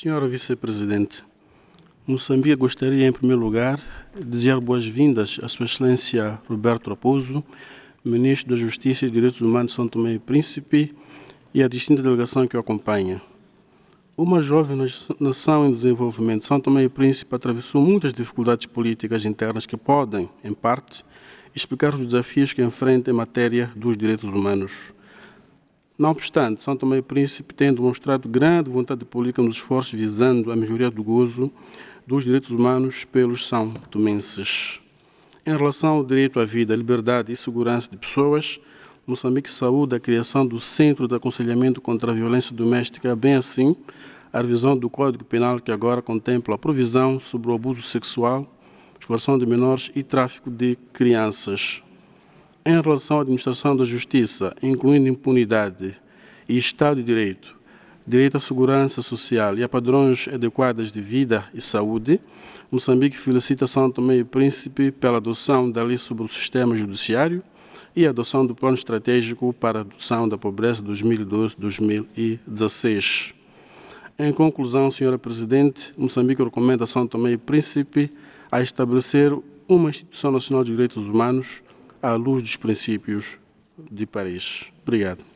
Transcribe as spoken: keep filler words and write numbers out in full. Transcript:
Senhora Vice-Presidente, Moçambique gostaria, em primeiro lugar, de desejar boas-vindas à Sua Excelência Roberto Raposo, Ministro da Justiça e Direitos Humanos de São Tomé e Príncipe, e à distinta delegação que o acompanha. Uma jovem nação em desenvolvimento, São Tomé e Príncipe atravessou muitas dificuldades políticas internas que podem, em parte, explicar os desafios que enfrenta em matéria dos direitos humanos. Não obstante, São Tomé e Príncipe tem demonstrado grande vontade política nos esforços visando a melhoria do gozo dos direitos humanos pelos são tomenses. Em relação ao direito à vida, liberdade e segurança de pessoas, Moçambique saúda a criação do Centro de Aconselhamento contra a Violência Doméstica, bem assim a revisão do Código Penal que agora contempla a provisão sobre o abuso sexual, exploração de menores e tráfico de crianças. Em relação à administração da justiça, incluindo impunidade e Estado de Direito, direito à segurança social e a padrões adequados de vida e saúde, Moçambique felicita São Tomé e Príncipe pela adoção da lei sobre o sistema judiciário e a adoção do plano estratégico para a redução da pobreza dois mil e doze a dois mil e dezesseis. Em conclusão, Senhora Presidente, Moçambique recomenda a São Tomé e Príncipe a estabelecer uma Instituição Nacional de Direitos Humanos à luz dos princípios de Paris. Obrigado.